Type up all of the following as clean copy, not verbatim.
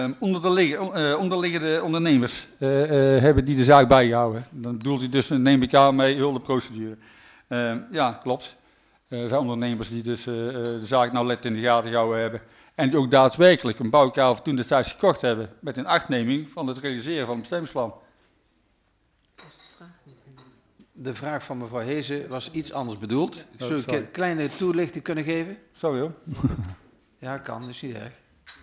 onderliggende ondernemers hebben die de zaak bijgehouden. Dan bedoelt hij dus, neem ik aan, mee heel de procedure. Ja, klopt. Er zijn ondernemers die dus de zaak nauwlettend in de gaten gehouden hebben. En die ook daadwerkelijk een bouwkavel toen destijds gekocht hebben met een achtneming van het realiseren van het bestemmingsplan. De vraag van mevrouw Hezen was iets anders bedoeld. Zou ik een kleine toelichting kunnen geven? Sorry hoor. Ja, kan, is niet erg.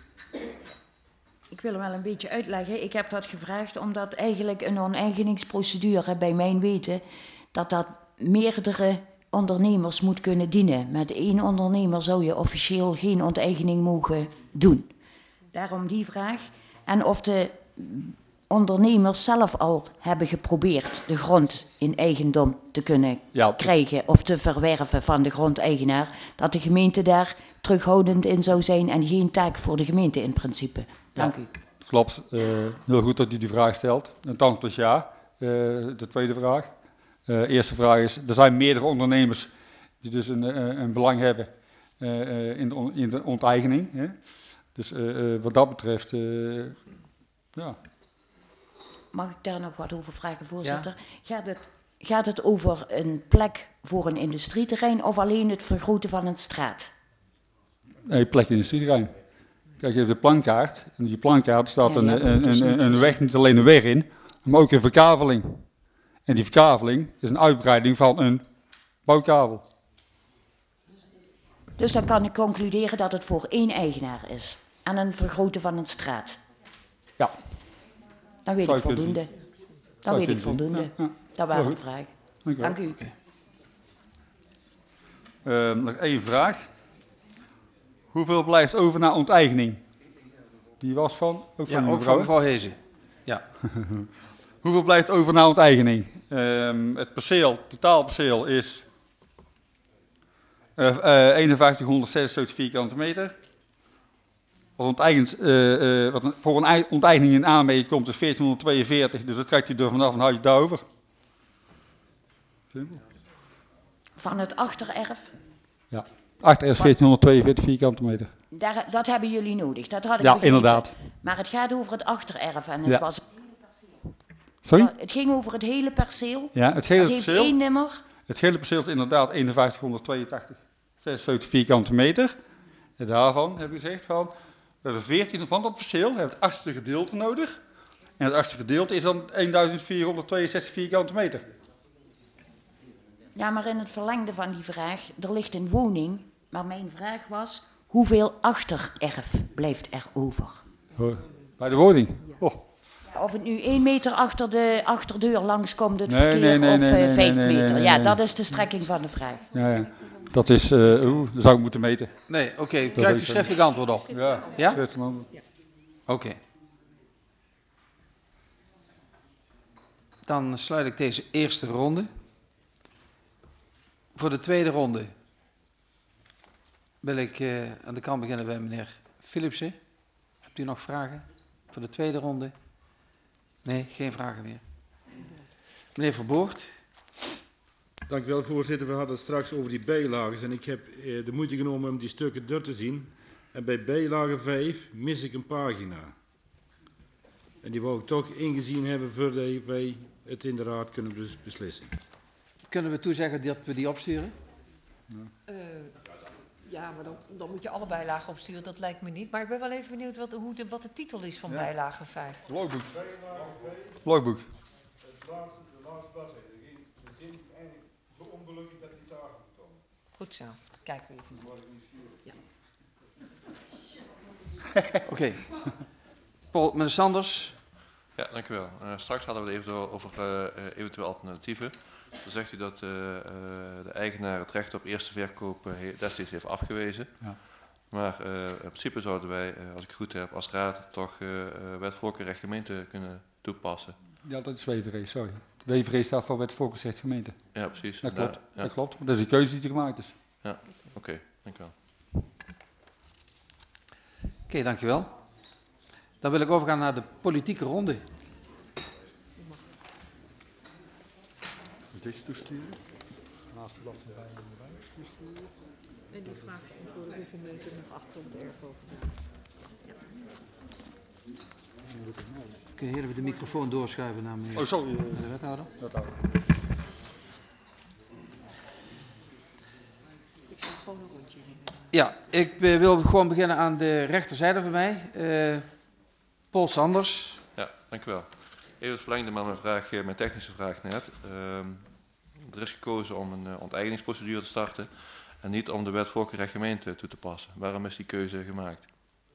Ik wil hem wel een beetje uitleggen. Ik heb dat gevraagd omdat eigenlijk een oneigeningsprocedure bij mijn weten dat meerdere ondernemers moet kunnen dienen. Met één ondernemer zou je officieel geen onteigening mogen doen. Daarom die vraag. En of de ondernemers zelf al hebben geprobeerd de grond in eigendom te kunnen krijgen of te verwerven van de grondeigenaar, dat de gemeente daar terughoudend in zou zijn en geen taak voor de gemeente in principe. Dank u. Klopt. Heel goed dat u die vraag stelt. Het antwoord is ja. De tweede vraag. Eerste vraag is, er zijn meerdere ondernemers die dus een belang hebben in de onteigening. Hè. Dus wat dat betreft, ja. Mag ik daar nog wat over vragen, voorzitter? Ja. Gaat het over een plek voor een industrieterrein of alleen het vergroten van een straat? Nee, plek in de industrieterrein. Kijk, je hebt de plankaart. En die plankaart staat een weg, niet alleen een weg in, maar ook een verkaveling. En die verkaveling is een uitbreiding van een bouwkavel. Dus dan kan ik concluderen dat het voor één eigenaar is en een vergroten van een straat. Ja. Dan weet ik voldoende. Dan weet ik voldoende. Ja. Dat waren de vragen. Dank u. Nog één vraag. Hoeveel blijft over na onteigening? Die was van? Ook van, ook van mevrouw Hezen. Ja. Hoeveel blijft over na onteigening? Het perceel, totaal perceel is 5176 vierkante meter. Wat voor een onteigening in aanmerking komt is 1442, dus dat trekt hij er vanaf en houd je het daarover. Simpel. Van het achtererf? Ja, achtererf is 1442 vierkante meter. Dat hebben jullie nodig, dat had ik ja, begrepen. Inderdaad. Maar het gaat over het achtererf en het was... Sorry? Het ging over het hele perceel. Ja, het hele perceel. Heeft één nummer. Het hele perceel is inderdaad 5182, 76 vierkante meter. En daarvan heb ik gezegd van, we hebben 14 van dat perceel, we hebben het achtste gedeelte nodig. En het achtste gedeelte is dan 1462 vierkante meter. Ja, maar in het verlengde van die vraag, er ligt een woning, maar mijn vraag was, hoeveel achtererf blijft er over? Bij de woning? Oh. Of het nu 1 meter achter de achterdeur langskomt, het verkeer, of 5 meter. Ja, dat is de strekking van de vraag. Ja. Dat is, dat zou ik moeten meten. Nee, oké. Krijgt u schriftelijk antwoord op? Ja? Schriftelijk antwoord. Oké. Dan sluit ik deze eerste ronde. Voor de tweede ronde wil ik aan de kant beginnen bij meneer Philipsen. Hebt u nog vragen voor de tweede ronde? Nee, geen vragen meer. Meneer Verboort. Dank u wel, voorzitter. We hadden het straks over die bijlagen en ik heb de moeite genomen om die stukken door te zien. En bij bijlage 5 mis ik een pagina. En die wou ik toch ingezien hebben voordat wij het in de raad kunnen beslissen. Kunnen we toezeggen dat we die opsturen? Ja, maar dan moet je alle bijlagen opsturen, dat lijkt me niet. Maar ik ben wel even benieuwd wat de titel is van bijlage 5. Logboek. Logboek. De laatste bladzijde. De zin is eigenlijk zo ongelukkig dat ik iets aan moet komen. Goed zo, kijken we even. Ja. Oké. Paul, meneer Sanders. Ja, dank u wel. Straks hadden we het even over eventuele alternatieven. Dan zegt u dat de eigenaar het recht op eerste verkoop destijds heeft afgewezen. Ja. Maar in principe zouden wij, als ik het goed heb, als raad toch wet voorkeurrecht gemeente kunnen toepassen. Ja, dat is WVR, sorry. WVR staat voor wet voorkeurrecht gemeente. Ja, precies. Dat klopt, ja. Dat klopt. Dat is een keuze die er gemaakt is. Ja, oké. Dank u wel. Oké, dankjewel. Dan wil ik overgaan naar de politieke ronde. Deze toesturen. Naast de bladzijde toesturen. En die vraag beantwoorden hoeveel meter nog achter op de erf over. Ja. Kun je even de microfoon doorschuiven naar meneer Oh, sorry. de wethouder? Ik zal gewoon een rondje doen. Ja, ik wil gewoon beginnen aan de rechterzijde van mij. Paul Sanders. Ja, dank u wel. Even het verlengde maar mijn technische vraag net. Er is gekozen om een onteigeningsprocedure te starten en niet om de wet voorkeur gemeente toe te passen. Waarom is die keuze gemaakt?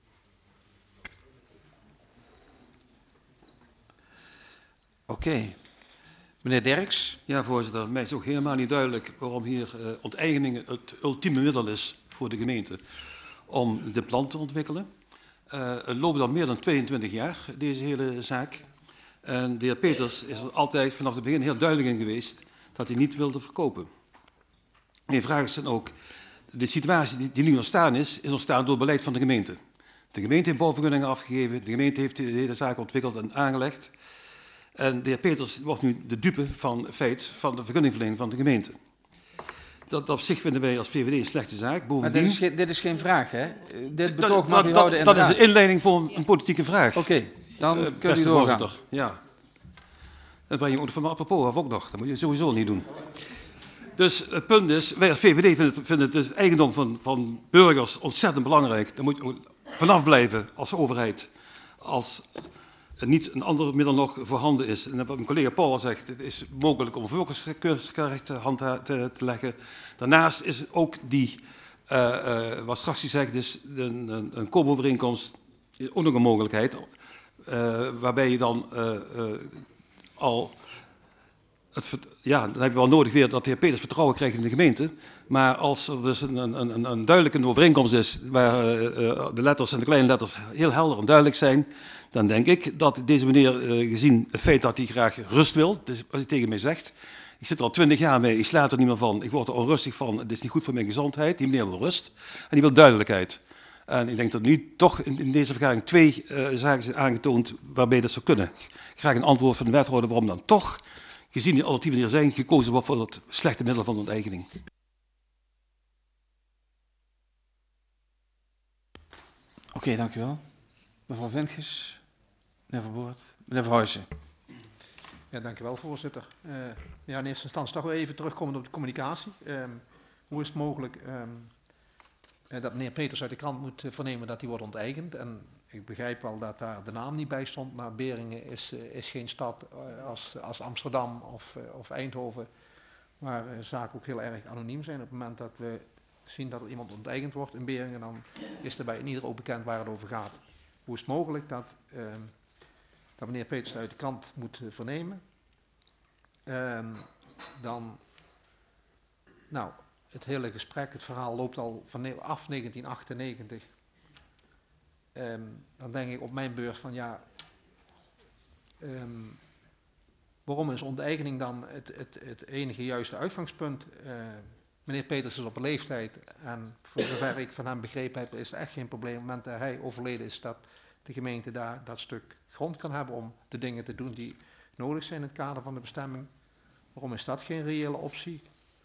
Oké. Meneer Derks. Ja, voorzitter. Mij is ook helemaal niet duidelijk waarom hier onteigening het ultieme middel is voor de gemeente om dit plan te ontwikkelen. Het loopt al meer dan 22 jaar, deze hele zaak. En de heer Peters is er altijd vanaf het begin heel duidelijk in geweest dat hij niet wilde verkopen. Mijn vraag is dan ook, de situatie die nu ontstaan is ontstaan door beleid van de gemeente. De gemeente heeft bouwvergunningen afgegeven, de gemeente heeft de hele zaak ontwikkeld en aangelegd. En de heer Peters wordt nu de dupe van het feit van de vergunningverlening van de gemeente. Dat op zich vinden wij als VVD een slechte zaak. Bovendien, Maar dit is geen vraag, hè? Dit betoog mag u houden dat is inderdaad. een inleiding voor een politieke vraag. Oké, dan kunt u Beste doorgaan. voorzitter. Ja. Dat ben je ook van me apropos af ook nog. Dat moet je sowieso niet doen. Dus het punt is, wij als VVD vinden het dus eigendom van burgers ontzettend belangrijk. Daar moet je ook vanaf blijven als overheid. Als er niet een ander middel nog voorhanden is. En wat mijn collega Paul zegt, het is mogelijk om voorkeursrecht te leggen. Daarnaast is ook die, wat straks gezegd is, een koopovereenkomst ook nog een mogelijkheid. Waarbij je dan al... dan heb je wel nodig weer dat de heer Peters vertrouwen krijgt in de gemeente. Maar als er dus een duidelijke overeenkomst is, waar de letters en de kleine letters heel helder en duidelijk zijn, dan denk ik dat deze meneer, gezien het feit dat hij graag rust wil, dus wat hij tegen mij zegt, ik zit er al 20 jaar mee, ik slaat er niet meer van, ik word er onrustig van, het is niet goed voor mijn gezondheid, die meneer wil rust en die wil duidelijkheid. En ik denk dat nu toch in deze vergadering 2 zaken zijn aangetoond waarbij dat zou kunnen. Graag een antwoord van de wethouder waarom dan toch, gezien die alternatieven die er zijn, gekozen wordt voor het slechte middel van onteigening. Oké, dank u wel. Mevrouw Ventges, meneer Verboort, meneer Verhuijsen. Ja, dank u wel, voorzitter. Ja, in eerste instantie toch wel even terugkomend op de communicatie. Hoe is het mogelijk dat meneer Peters uit de krant moet vernemen dat hij wordt onteigend? En ik begrijp wel dat daar de naam niet bij stond, maar Beringen is geen stad als Amsterdam of Eindhoven, waar zaken ook heel erg anoniem zijn. Op het moment dat we zien dat er iemand onteigend wordt in Beringen, dan is er bij ieder ook bekend waar het over gaat. Hoe is het mogelijk dat meneer Peters uit de krant moet vernemen? Nou, het hele gesprek, het verhaal loopt al af 1998. Dan denk ik op mijn beurt van ja, waarom is onteigening dan het enige juiste uitgangspunt? Meneer Peters is op een leeftijd en voor zover ik van hem begrepen heb is het echt geen probleem. Op het moment dat hij overleden is dat de gemeente daar dat stuk grond kan hebben om de dingen te doen die nodig zijn in het kader van de bestemming. Waarom is dat geen reële optie?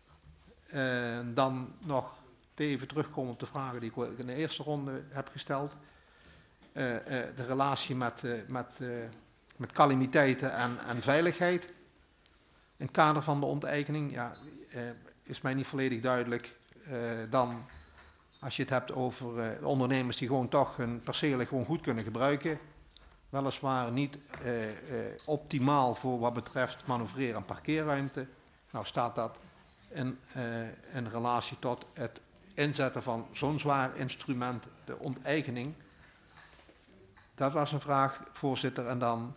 Dan nog even terugkomen op de vragen die ik in de eerste ronde heb gesteld. De relatie met calamiteiten en veiligheid. In het kader van de onteigening ja, is mij niet volledig duidelijk. Dan als je het hebt over ondernemers die gewoon toch hun percelen gewoon goed kunnen gebruiken. Weliswaar niet optimaal voor wat betreft manoeuvreren en parkeerruimte. Nou staat dat in relatie tot het inzetten van zo'n zwaar instrument, de onteigening. Dat was een vraag, voorzitter. En dan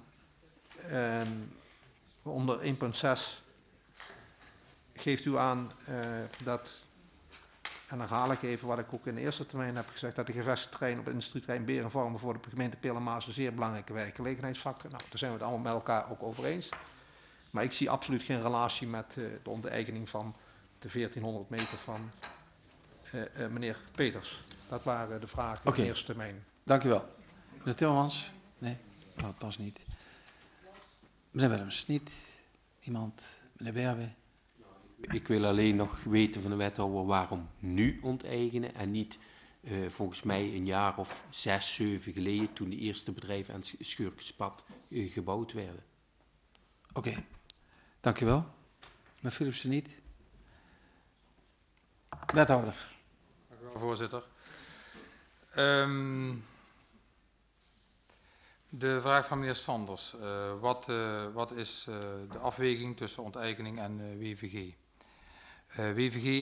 onder 1.6 geeft u aan dat, en dan herhaal ik even wat ik ook in de eerste termijn heb gezegd, dat de gevestigde terrein op het industrieterrein Beren vormen voor de gemeente Peel-en-Maas een zeer belangrijke werkgelegenheidsfactor. Nou, daar zijn we het allemaal met elkaar ook over eens. Maar ik zie absoluut geen relatie met de onteigening van de 1400 meter van meneer Peters. Dat waren de vragen in de eerste termijn. Dank u wel. Meneer Timmermans? Nee, dat past niet. Meneer Willems, niet. Iemand? Meneer Berbe? Ik wil alleen nog weten van de wethouder waarom nu onteigenen en niet volgens mij een jaar of 6, 7 geleden, toen de eerste bedrijven aan het Schurkenspad gebouwd werden. Oké, dankjewel. Maar Philipsen niet. Wethouder. Dank u wel, voorzitter. De vraag van meneer Sanders. Wat is de afweging tussen onteigening en WVG? WVG